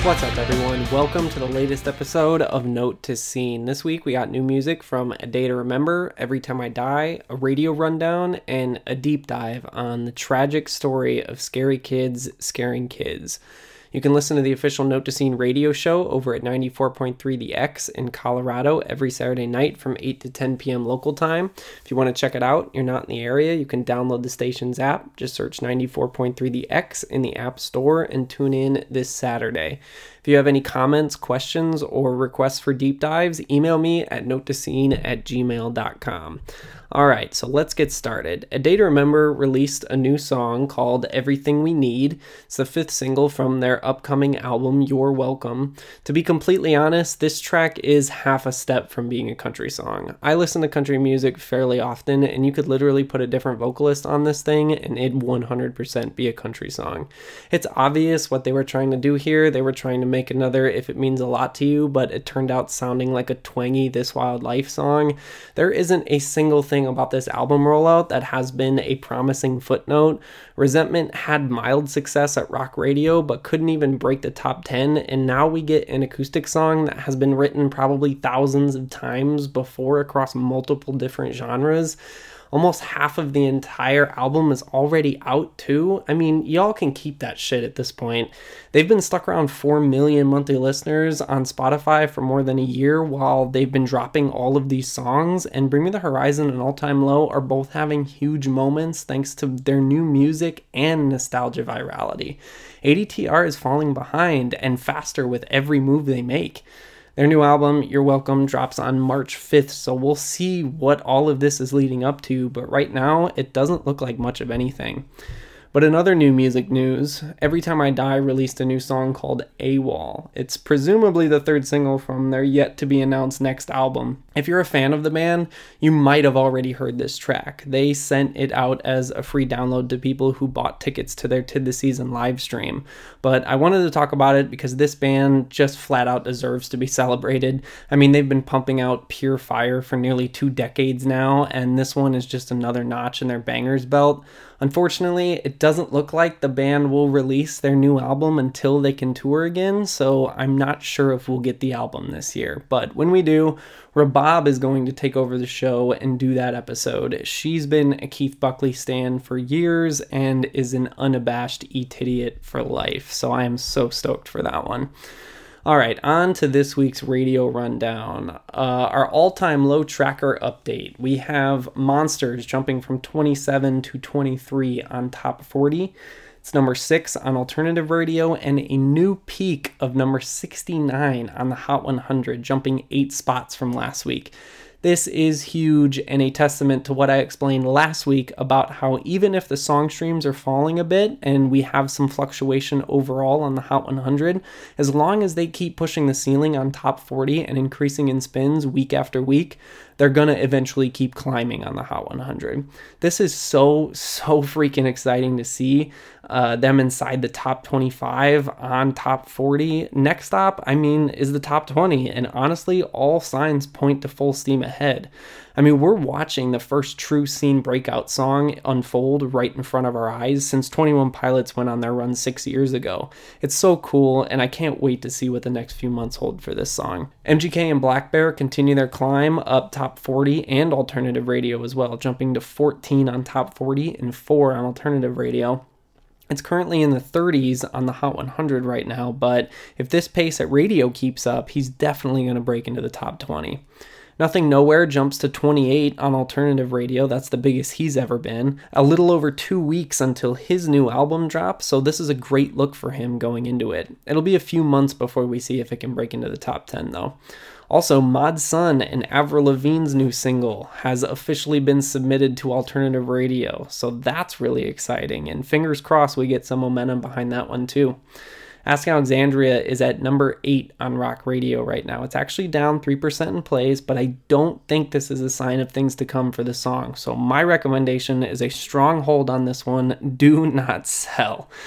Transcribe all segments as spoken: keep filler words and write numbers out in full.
What's up, everyone? Welcome to the latest episode of Note to Scene. This week we got new music from A Day to Remember, Every Time I Die, a radio rundown, and a deep dive on the tragic story of scary kids scaring kids. You can listen to the official Note to Scene radio show over at ninety-four point three The X in Colorado every Saturday night from eight to ten p.m. local time. If you want to check it out, you're not in the area, you can download the station's app. Just search ninety-four point three The X in the App Store and tune in this Saturday. If you have any comments, questions, or requests for deep dives, email me at notetoscene at gmail dot com. Alright, so let's get started. A Day to Remember released a new song called Everything We Need. It's the fifth single from their upcoming album, You're Welcome. To be completely honest, this track is half a step from being a country song. I listen to country music fairly often, and you could literally put a different vocalist on this thing, and it'd one hundred percent be a country song. It's obvious what they were trying to do here. They were trying to make another If It Means a Lot to You, but it turned out sounding like a twangy This Wild Life song. There isn't a single thing about this album rollout that has been a promising footnote. Resentment had mild success at rock radio, but couldn't even break the top ten, and now we get an acoustic song that has been written probably thousands of times before across multiple different genres. Almost half of the entire album is already out too. I mean, y'all can keep that shit at this point. They've been stuck around four million monthly listeners on Spotify for more than a year while they've been dropping all of these songs, and Bring Me the Horizon and All Time Low are both having huge moments thanks to their new music and nostalgia virality. A D T R is falling behind and faster with every move they make. Their new album, You're Welcome, drops on March fifth, so we'll see what all of this is leading up to, but right now, it doesn't look like much of anything. But in other new music news, Every Time I Die released a new song called AWOL. It's presumably the third single from their yet-to-be-announced next album. If you're a fan of the band, you might have already heard this track. They sent it out as a free download to people who bought tickets to their Tid the Season live stream. But I wanted to talk about it because this band just flat out deserves to be celebrated. I mean, they've been pumping out pure fire for nearly two decades now, and this one is just another notch in their bangers belt. Unfortunately, it doesn't look like the band will release their new album until they can tour again, so I'm not sure if we'll get the album this year. But when we do, Rabab is going to take over the show and do that episode. She's been a Keith Buckley stan for years and is an unabashed E-Tidiot for life, so I am so stoked for that one. Alright, on to this week's radio rundown. Uh, our all-time low tracker update. We have Monsters jumping from twenty-seven to twenty-three on Top forty. It's number six on alternative radio, and a new peak of number sixty-nine on the Hot one hundred, jumping eight spots from last week. This is huge and a testament to what I explained last week about how even if the song streams are falling a bit and we have some fluctuation overall on the Hot one hundred, as long as they keep pushing the ceiling on Top forty and increasing in spins week after week, they're gonna eventually keep climbing on the Hot one hundred. This is so, so freaking exciting to see uh, them inside the top twenty-five on Top forty. Next stop, I mean, is the Top twenty, and honestly, all signs point to full steam ahead. I mean, we're watching the first true scene breakout song unfold right in front of our eyes since twenty-one Pilots went on their run six years ago. It's so cool, and I can't wait to see what the next few months hold for this song. M G K and Black Bear continue their climb up Top forty and alternative radio as well, jumping to fourteen on Top forty and four on alternative radio. It's currently in the thirties on the Hot one hundred right now, but if this pace at radio keeps up, he's definitely going to break into the top twenty. Nothing Nowhere jumps to twenty-eight on alternative radio. That's the biggest he's ever been. A little over two weeks until his new album drops, so this is a great look for him going into it. It'll be a few months before we see if it can break into the top ten, though. Also, Mod Sun and Avril Lavigne's new single has officially been submitted to alternative radio, so that's really exciting, and fingers crossed we get some momentum behind that one too. Ask Alexandria is at number eight on rock radio right now. It's actually down three percent in plays, but I don't think this is a sign of things to come for the song, so my recommendation is a strong hold on this one. Do not sell.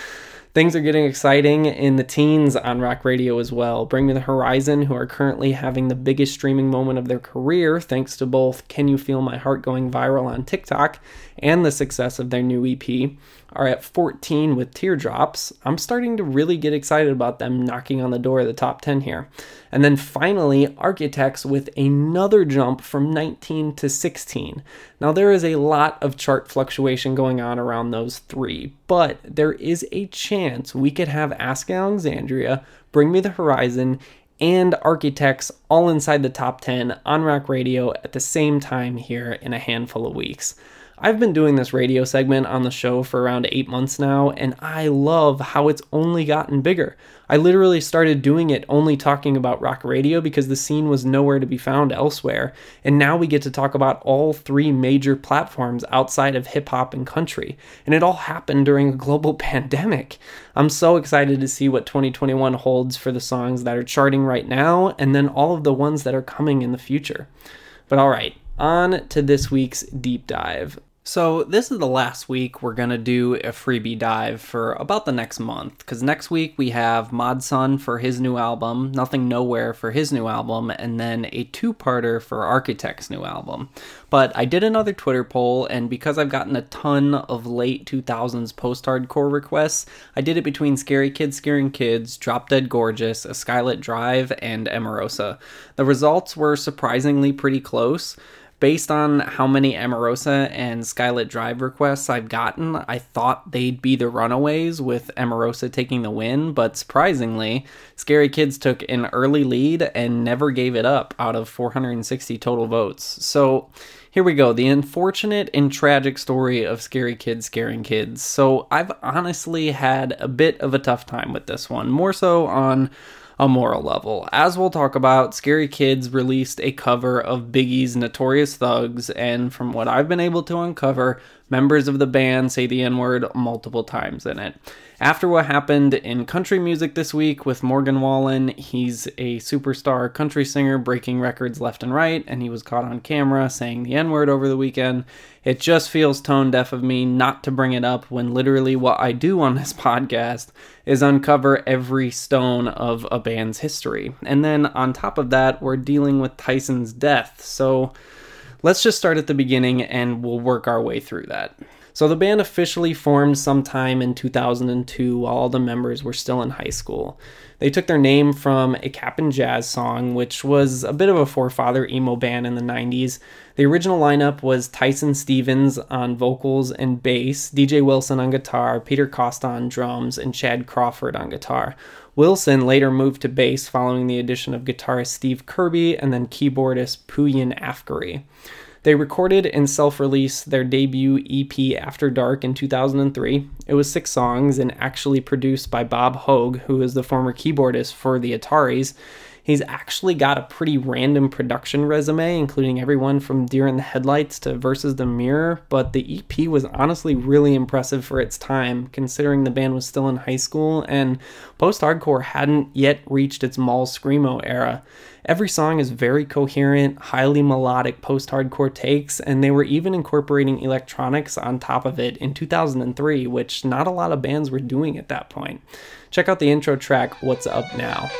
Things are getting exciting in the teens on rock radio as well. Bring Me the Horizon, who are currently having the biggest streaming moment of their career thanks to both Can You Feel My Heart going viral on TikTok and the success of their new E P, are at fourteen with Teardrops. I'm starting to really get excited about them knocking on the door of the top ten here. And then finally, Architects with another jump from nineteen to sixteen. Now there is a lot of chart fluctuation going on around those three, but there is a chance we could have Ask Alexandria, Bring Me the Horizon, and Architects all inside the top ten on rock radio at the same time here in a handful of weeks. I've been doing this radio segment on the show for around eight months now, and I love how it's only gotten bigger. I literally started doing it only talking about rock radio because the scene was nowhere to be found elsewhere, and now we get to talk about all three major platforms outside of hip-hop and country, and it all happened during a global pandemic. I'm so excited to see what twenty twenty-one holds for the songs that are charting right now, and then all of the ones that are coming in the future. But alright, on to this week's deep dive. So this is the last week we're going to do a freebie dive for about the next month, because next week we have Mod Sun for his new album, Nothing Nowhere for his new album, and then a two-parter for Architect's new album. But I did another Twitter poll, and because I've gotten a ton of late two thousands post-hardcore requests, I did it between Scary Kids Scaring Kids, Drop Dead Gorgeous, A Skylit Drive, and Emarosa. The results were surprisingly pretty close. Based on how many Emarosa and Skylit Drive requests I've gotten, I thought they'd be the runaways, with Emarosa taking the win, but surprisingly, Scary Kids took an early lead and never gave it up out of four hundred sixty total votes. So here we go, the unfortunate and tragic story of Scary Kids Scaring Kids. So I've honestly had a bit of a tough time with this one, more so on a moral level. As we'll talk about, Scary Kids released a cover of Biggie's Notorious Thugs, and from what I've been able to uncover, members of the band say the N-word multiple times in it. After what happened in country music this week with Morgan Wallen, he's a superstar country singer breaking records left and right, and he was caught on camera saying the N-word over the weekend. It just feels tone deaf of me not to bring it up when literally what I do on this podcast is uncover every stone of a band's history. And then on top of that, we're dealing with Tyson's death. So let's just start at the beginning and we'll work our way through that. So the band officially formed sometime in two thousand two while all the members were still in high school. They took their name from a Cap'n Jazz song, which was a bit of a forefather emo band in the nineties. The original lineup was Tyson Stevens on vocals and bass, D J Wilson on guitar, Peter Costa on drums, and Chad Crawford on guitar. Wilson later moved to bass following the addition of guitarist Steve Kirby and then keyboardist Pouyan Afkari. They recorded and self-released their debut E P After Dark in two thousand three. It was six songs and actually produced by Bob Hogue, who is the former keyboardist for the Ataris. He's actually got a pretty random production resume, including everyone from Deer in the Headlights to Versus the Mirror, but the E P was honestly really impressive for its time, considering the band was still in high school and post-hardcore hadn't yet reached its mall screamo era. Every song is very coherent, highly melodic post-hardcore takes, and they were even incorporating electronics on top of it in two thousand three, which not a lot of bands were doing at that point. Check out the intro track, What's Up Now.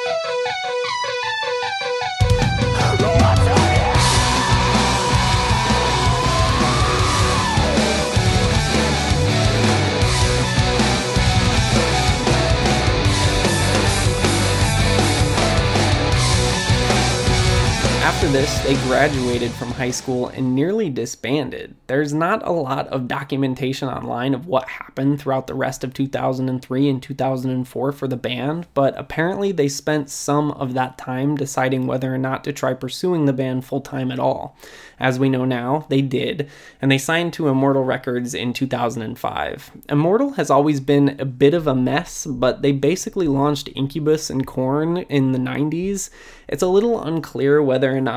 After this, they graduated from high school and nearly disbanded. There's not a lot of documentation online of what happened throughout the rest of two thousand three and two thousand four for the band, but apparently they spent some of that time deciding whether or not to try pursuing the band full-time at all. As we know now, they did, and they signed to Immortal Records in two thousand five. Immortal has always been a bit of a mess, but they basically launched Incubus and Korn in the nineties. It's a little unclear whether or not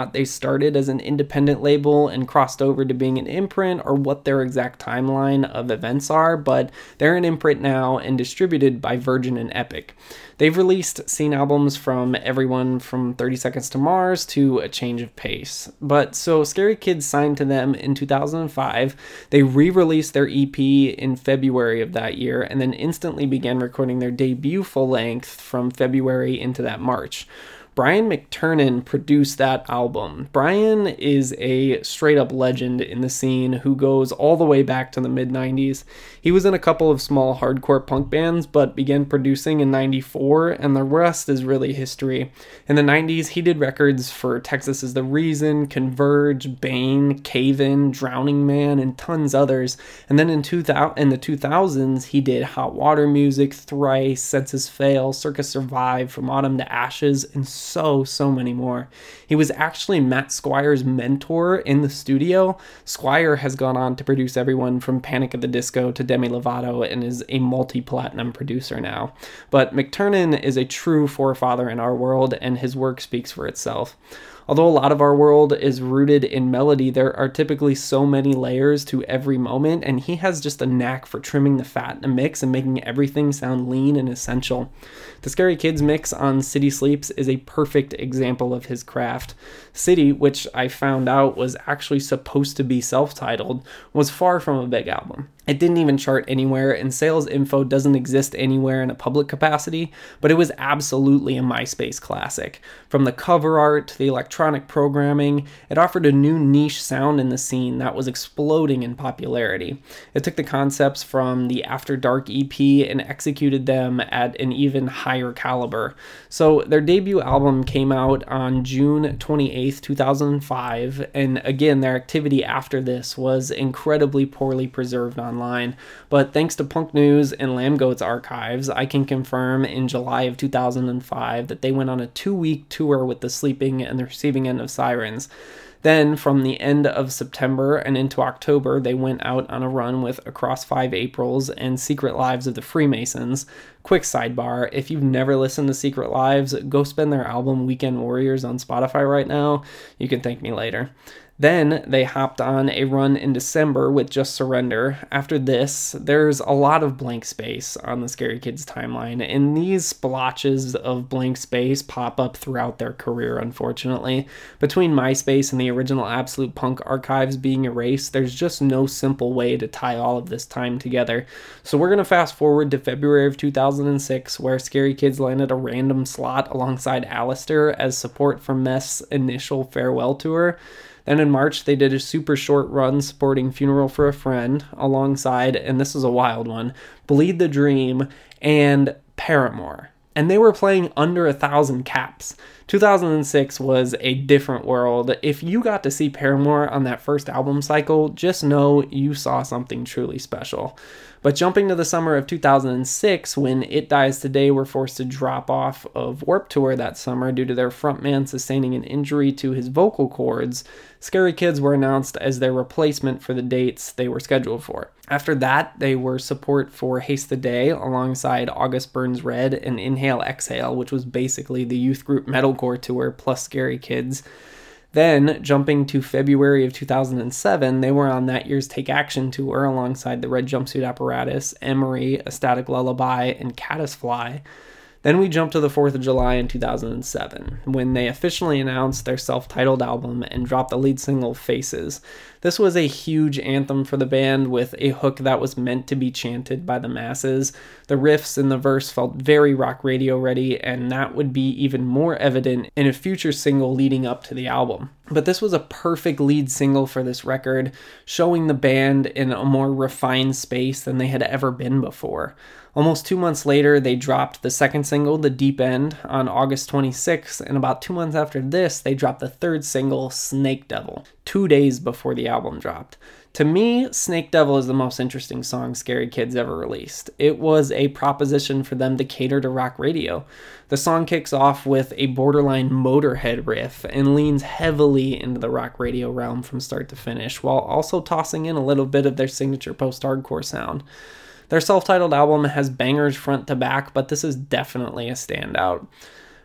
not they started as an independent label and crossed over to being an imprint or what their exact timeline of events are, but they're an imprint now and distributed by Virgin and Epic. They've released scene albums from everyone from thirty Seconds to Mars to A Change of Pace. But so Scary Kids signed to them in two thousand five. They re-released their E P in February of that year and then instantly began recording their debut full length from February into that March. Brian McTernan produced that album. Brian is a straight-up legend in the scene who goes all the way back to the mid nineties. He was in a couple of small hardcore punk bands, but began producing in ninety-four, and the rest is really history. In the nineties, he did records for Texas Is the Reason, Converge, Bane, Cave-In, Drowning Man, and tons others. And then in, two thousand, in the two thousands, he did Hot Water Music, Thrice, Senses Fail, Circus Survive, From Autumn to Ashes, and so, so many more. He was actually Matt Squire's mentor in the studio. Squire has gone on to produce everyone from Panic at the Disco to Demi Lovato and is a multi-platinum producer now. But McTernan is a true forefather in our world, and his work speaks for itself. Although a lot of our world is rooted in melody, there are typically so many layers to every moment, and he has just a knack for trimming the fat in a mix and making everything sound lean and essential. The Scary Kids mix on City Sleeps is a perfect example of his craft. City, which I found out was actually supposed to be self-titled, was far from a big album. It didn't even chart anywhere, and sales info doesn't exist anywhere in a public capacity, but it was absolutely a MySpace classic. From the cover art to the electronic programming, it offered a new niche sound in the scene that was exploding in popularity. It took the concepts from the After Dark E P and executed them at an even higher caliber. So their debut album came out on June twenty-eighth, two thousand five, and again, their activity after this was incredibly poorly preserved on online, but thanks to Punk News and Lambgoat's archives, I can confirm in July of two thousand five that they went on a two-week tour with the Sleeping and the Receiving End of Sirens. Then, from the end of September and into October, they went out on a run with Across Five Aprils and Secret Lives of the Freemasons. Quick sidebar, if you've never listened to Secret Lives, go spend their album Weekend Warriors on Spotify right now. You can thank me later. Then they hopped on a run in December with Just Surrender. After this, there's a lot of blank space on the Scary Kids timeline, and these splotches of blank space pop up throughout their career, unfortunately. Between MySpace and the original Absolute Punk archives being erased, there's just no simple way to tie all of this time together. So we're going to fast forward to February of two thousand six, where Scary Kids landed a random slot alongside Alistair as support for Meth's initial farewell tour. Then in March, they did a super short run supporting Funeral for a Friend alongside, and this is a wild one, Bleed the Dream and Paramore. And they were playing under a thousand caps. two thousand six was a different world. If you got to see Paramore on that first album cycle, just know you saw something truly special. But jumping to the summer of two thousand six, when It Dies Today were forced to drop off of Warped Tour that summer due to their frontman sustaining an injury to his vocal cords, Scary Kids were announced as their replacement for the dates they were scheduled for. After that, they were support for Haste the Day alongside August Burns Red and Inhale Exhale, which was basically the youth group metalcore tour plus Scary Kids. Then, jumping to February of two thousand seven, they were on that year's Take Action tour alongside the Red Jumpsuit Apparatus, Emery, A Static Lullaby, and Caddisfly. Then we jump to the fourth of July in two thousand seven, when they officially announced their self-titled album and dropped the lead single, Faces. This was a huge anthem for the band with a hook that was meant to be chanted by the masses. The riffs in the verse felt very rock radio ready, and that would be even more evident in a future single leading up to the album. But this was a perfect lead single for this record, showing the band in a more refined space than they had ever been before. Almost two months later, they dropped the second single, The Deep End, on August twenty-sixth, and about two months after this, they dropped the third single, Snake Devil, two days before the album dropped. To me, Snake Devil is the most interesting song Scary Kids ever released. It was a proposition for them to cater to rock radio. The song kicks off with a borderline Motorhead riff and leans heavily into the rock radio realm from start to finish, while also tossing in a little bit of their signature post-hardcore sound. Their self-titled album has bangers front to back, but this is definitely a standout.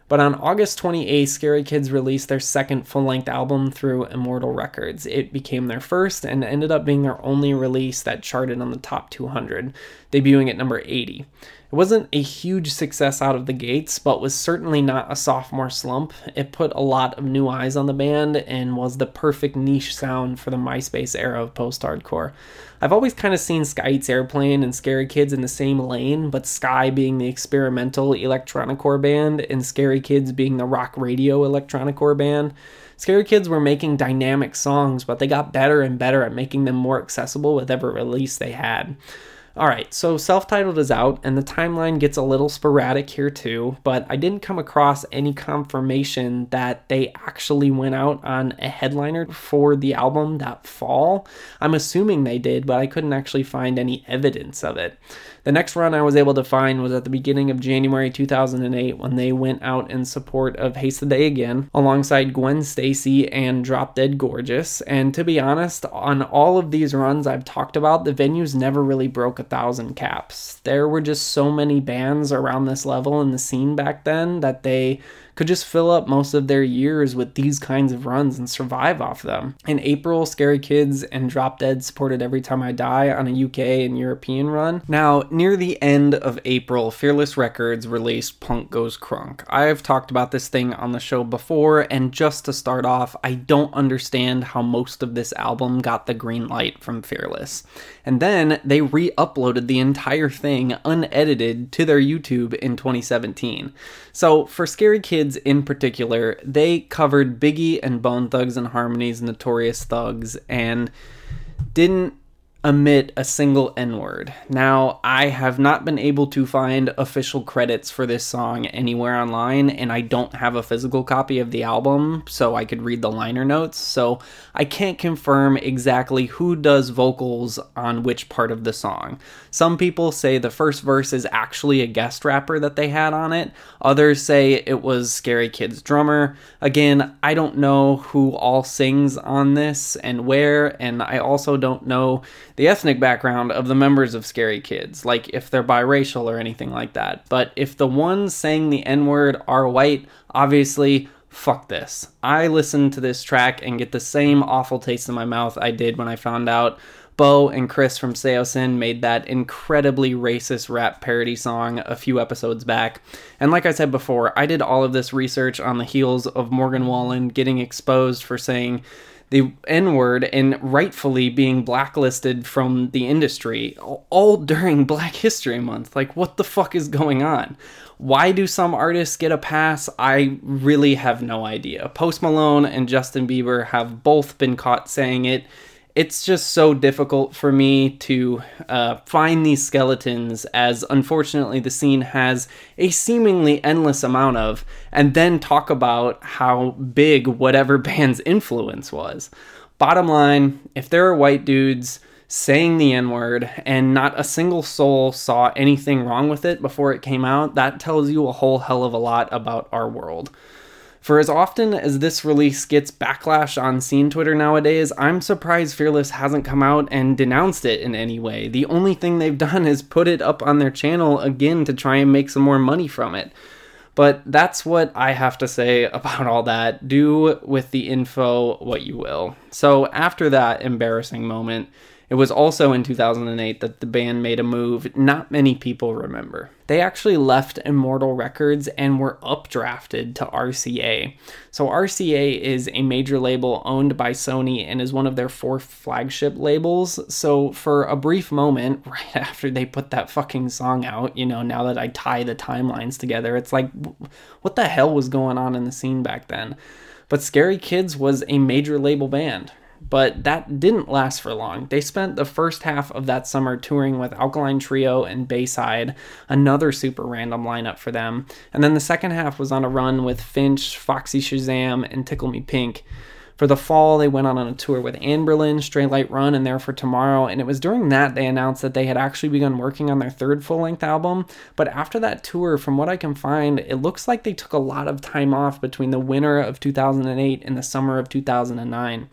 But on August twenty-eighth, Scary Kids released their second full-length album through Immortal Records. It became their first and ended up being their only release that charted on the top two hundred, debuting at number eighty. It wasn't a huge success out of the gates, but was certainly not a sophomore slump. It put a lot of new eyes on the band and was the perfect niche sound for the MySpace era of post-hardcore. I've always kind of seen Sky Eats Airplane and Scary Kids in the same lane, but Sky being the experimental electronicore band and Scary Kids being the rock radio electronicore band. Scary Kids were making dynamic songs, but they got better and better at making them more accessible with every release they had. Alright, so Self-Titled is out, and the timeline gets a little sporadic here too, but I didn't come across any confirmation that they actually went out on a headliner for the album that fall. I'm assuming they did, but I couldn't actually find any evidence of it. The next run I was able to find was at the beginning of January two thousand eight when they went out in support of Haste the Day Again alongside Gwen Stacy and Drop Dead Gorgeous. And to be honest, on all of these runs I've talked about, the venues never really broke a thousand caps. There were just so many bands around this level in the scene back then that they could just fill up most of their years with these kinds of runs and survive off them. In April, Scary Kids and Drop Dead supported Every Time I Die on a U K and European run. Now, near the end of April, Fearless Records released Punk Goes Crunk. I've talked about this thing on the show before, and just to start off, I don't understand how most of this album got the green light from Fearless. And then they re-uploaded the entire thing unedited to their YouTube in twenty seventeen. So for Scary Kids in particular, they covered Biggie and Bone Thugs and Harmony's Notorious Thugs and didn't omit a single N-word. Now, I have not been able to find official credits for this song anywhere online, and I don't have a physical copy of the album, so I could read the liner notes, so I can't confirm exactly who does vocals on which part of the song. Some people say the first verse is actually a guest rapper that they had on it. Others say it was Scary Kids' drummer. Again, I don't know who all sings on this and where, and I also don't know the ethnic background of the members of Scary Kids, like if they're biracial or anything like that. But if the ones saying the N-word are white, obviously, fuck this. I listen to this track and get the same awful taste in my mouth I did when I found out Bo and Chris from Seosin made that incredibly racist rap parody song a few episodes back. And like I said before, I did all of this research on the heels of Morgan Wallen getting exposed for saying the N-word and rightfully being blacklisted from the industry, all during Black History Month. Like, what the fuck is going on? Why do some artists get a pass? I really have no idea. Post Malone and Justin Bieber have both been caught saying it. It's just so difficult for me to uh, find these skeletons, as unfortunately the scene has a seemingly endless amount of, and then talk about how big whatever band's influence was. Bottom line, if there are white dudes saying the N-word and not a single soul saw anything wrong with it before it came out, that tells you a whole hell of a lot about our world. For as often as this release gets backlash on scene Twitter nowadays, I'm surprised Fearless hasn't come out and denounced it in any way. The only thing they've done is put it up on their channel again to try and make some more money from it. But that's what I have to say about all that. Do with the info what you will. So after that embarrassing moment, it was also in two thousand eight that the band made a move not many people remember. They actually left Immortal Records and were updrafted to R C A. So R C A is a major label owned by Sony and is one of their four flagship labels. So for a brief moment, right after they put that fucking song out, you know, now that I tie the timelines together, it's like, what the hell was going on in the scene back then? But Scary Kids was a major label band. But that didn't last for long. They spent the first half of that summer touring with Alkaline Trio and Bayside, another super random lineup for them. And then the second half was on a run with Finch, Foxy Shazam, and Tickle Me Pink. For the fall, they went on a tour with Anberlin, Stray Light Run, and There for Tomorrow, and it was during that they announced that they had actually begun working on their third full-length album. But after that tour, from what I can find, it looks like they took a lot of time off between the winter of two thousand eight and the summer of two thousand nine.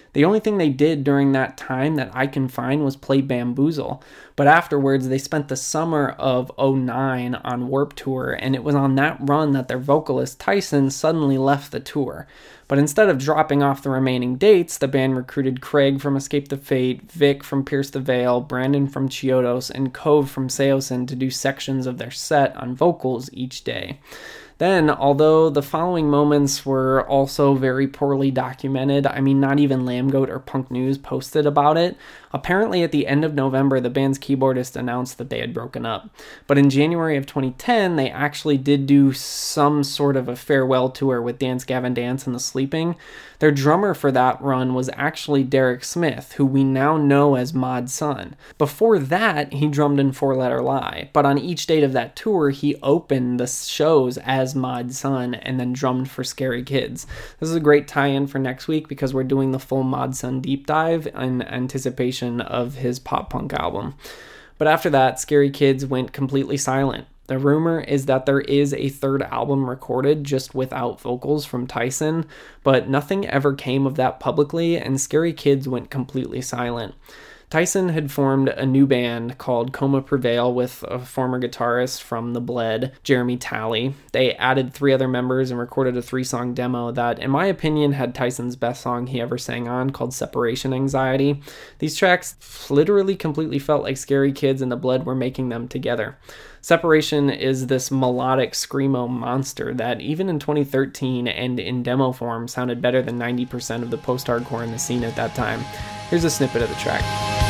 The only thing they did during that time that I can find was play Bamboozle. But afterwards, they spent the summer of oh nine on Warped Tour, and it was on that run that their vocalist Tyson suddenly left the tour. But instead of dropping off the remaining dates, the band recruited Craig from Escape the Fate, Vic from Pierce the Veil, Brandon from Chiodos, and Cove from Seosin to do sections of their set on vocals each day. Then, although the following moments were also very poorly documented, I mean, not even Lambgoat or Punk News posted about it, apparently at the end of November, the band's keyboardist announced that they had broken up. But in January of twenty ten, they actually did do some sort of a farewell tour with Dance Gavin Dance and The Sleeping. Their drummer for that run was actually Derek Smith, who we now know as Mod Sun. Before that, he drummed in Four Letter Lie, but on each date of that tour, he opened the shows as Mod Sun and then drummed for Scary Kids. This is a great tie-in for next week because we're doing the full Mod Sun deep dive in anticipation of his pop punk album. But after that, Scary Kids went completely silent. The rumor is that there is a third album recorded just without vocals from Tyson, but nothing ever came of that publicly, and Scary Kids went completely silent. Tyson had formed a new band called Coma Prevail with a former guitarist from The Bled, Jeremy Talley. They added three other members and recorded a three-song demo that, in my opinion, had Tyson's best song he ever sang on, called Separation Anxiety. These tracks literally completely felt like Scary Kids and The Bled were making them together. Separation is this melodic screamo monster that even in twenty thirteen and in demo form sounded better than ninety percent of the post-hardcore in the scene at that time. Here's a snippet of the track.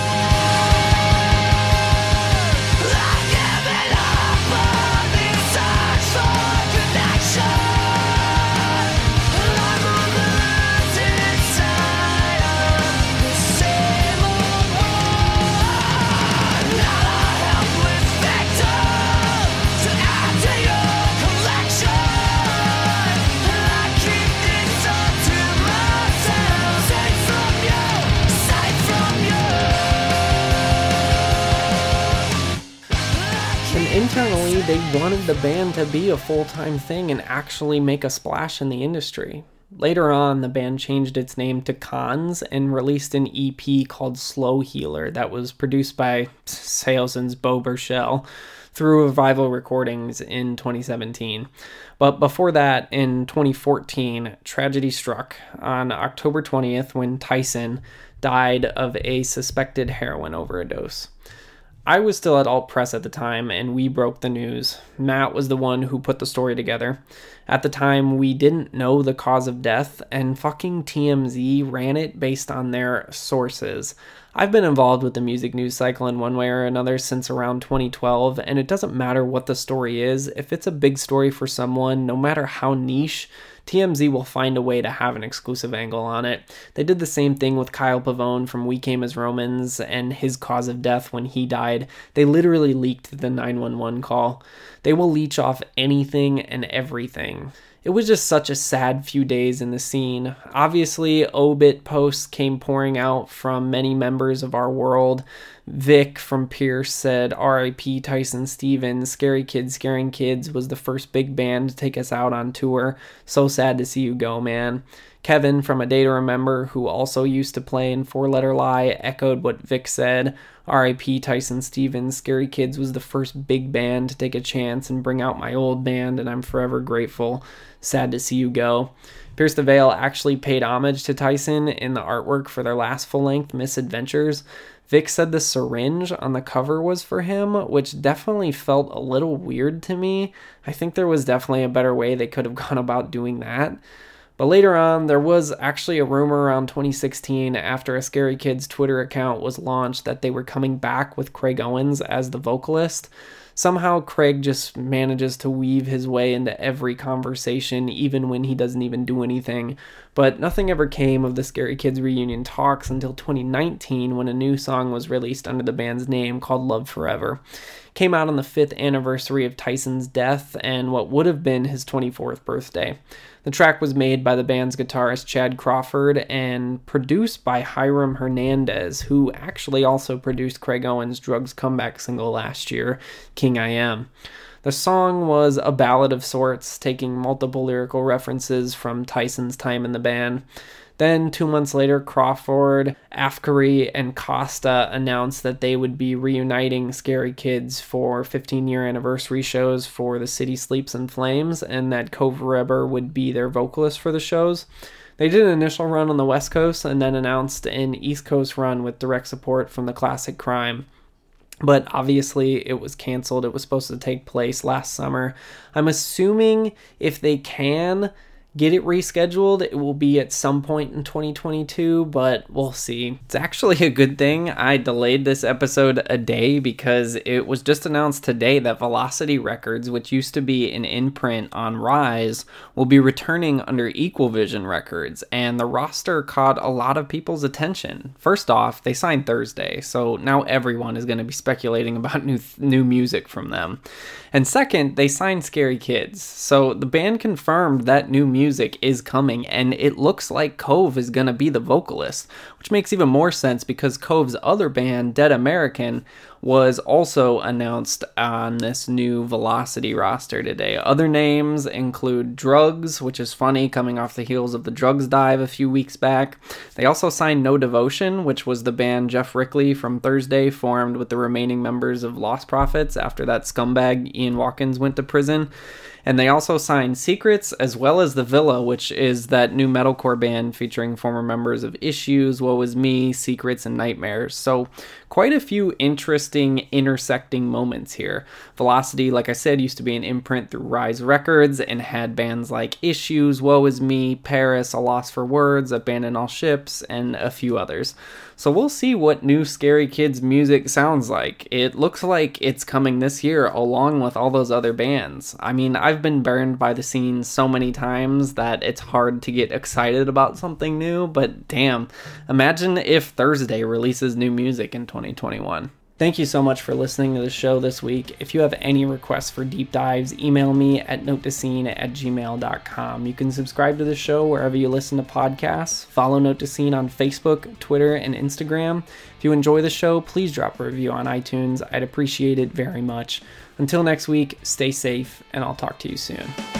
Internally, they wanted the band to be a full-time thing and actually make a splash in the industry. Later on, the band changed its name to Cons and released an E P called Slow Healer that was produced by Seosin's Beau Burchell through Revival Recordings in twenty seventeen. But before that, in twenty fourteen, tragedy struck on October twentieth when Tyson died of a suspected heroin overdose. I was still at Alt Press at the time, and we broke the news. Matt was the one who put the story together. At the time, we didn't know the cause of death, and fucking T M Z ran it based on their sources. I've been involved with the music news cycle in one way or another since around twenty twelve, and it doesn't matter what the story is. If it's a big story for someone, no matter how niche, T M Z will find a way to have an exclusive angle on it. They did the same thing with Kyle Pavone from We Came as Romans and his cause of death when he died. They literally leaked the nine one one call. They will leech off anything and everything. It was just such a sad few days in the scene. Obviously, obit posts came pouring out from many members of our world. Vic from Pierce said, R I P Tyson Stevens, Scary Kids Scaring Kids was the first big band to take us out on tour. So sad to see you go, man. Kevin from A Day to Remember, who also used to play in Four Letter Lie, echoed what Vic said. R I P Tyson Stevens, Scary Kids was the first big band to take a chance and bring out my old band, and I'm forever grateful. Sad to see you go. Pierce the Veil actually paid homage to Tyson in the artwork for their last full-length Misadventures. Vic said the syringe on the cover was for him, which definitely felt a little weird to me. I think there was definitely a better way they could have gone about doing that. But later on, there was actually a rumor around twenty sixteen after a Scary Kids Twitter account was launched that they were coming back with Craig Owens as the vocalist. Somehow Craig just manages to weave his way into every conversation, even when he doesn't even do anything. But nothing ever came of the Scary Kids reunion talks until twenty nineteen, when a new song was released under the band's name called Love Forever. Came out on the fifth anniversary of Tyson's death and what would have been his twenty-fourth birthday. The track was made by the band's guitarist Chad Crawford and produced by Hiram Hernandez, who actually also produced Craig Owens' Drugs comeback single last year, King I Am. The song was a ballad of sorts, taking multiple lyrical references from Tyson's time in the band. Then two months later, Crawford, Afkari, and Costa announced that they would be reuniting Scary Kids for fifteen-year anniversary shows for The City Sleeps in Flames, and that Cove Reber would be their vocalist for the shows. They did an initial run on the West Coast and then announced an East Coast run with direct support from the Classic Crime. But obviously it was canceled. It was supposed to take place last summer. I'm assuming if they can get it rescheduled, it will be at some point in twenty twenty-two, but we'll see. It's actually a good thing I delayed this episode a day because it was just announced today that Velocity Records, which used to be an imprint on Rise, will be returning under Equal Vision Records, and the roster caught a lot of people's attention. First off, they signed Thursday, so now everyone is going to be speculating about new new music from them. And second, they signed Scary Kids, so the band confirmed that new music music is coming, and it looks like Cove is going to be the vocalist, which makes even more sense because Cove's other band, Dead American, was also announced on this new Velocity roster today. Other names include Drugs, which is funny, coming off the heels of the Drugs dive a few weeks back. They also signed No Devotion, which was the band Jeff Rickley from Thursday formed with the remaining members of Lost Prophets after that scumbag Ian Watkins went to prison. And they also signed Secrets, as well as The Villa, which is that new metalcore band featuring former members of Issues, Woe Is Me, Secrets, and Nightmares. So quite a few interesting intersecting moments here. Velocity, like I said, used to be an imprint through Rise Records and had bands like Issues, Woe Is Me, Paris, A Loss for Words, Abandon All Ships, and a few others. So we'll see what new Scary Kids music sounds like. It looks like it's coming this year along with all those other bands. I mean, I've been burned by the scene so many times that it's hard to get excited about something new, but damn, imagine if Thursday releases new music in twenty twenty-one. Thank you so much for listening to the show this week. If you have any requests for deep dives, email me at note to scene at gmail dot com. You can subscribe to the show wherever you listen to podcasts. Follow Note to Scene on Facebook, Twitter, and Instagram. If you enjoy the show, please drop a review on iTunes. I'd appreciate it very much. Until next week, stay safe, and I'll talk to you soon.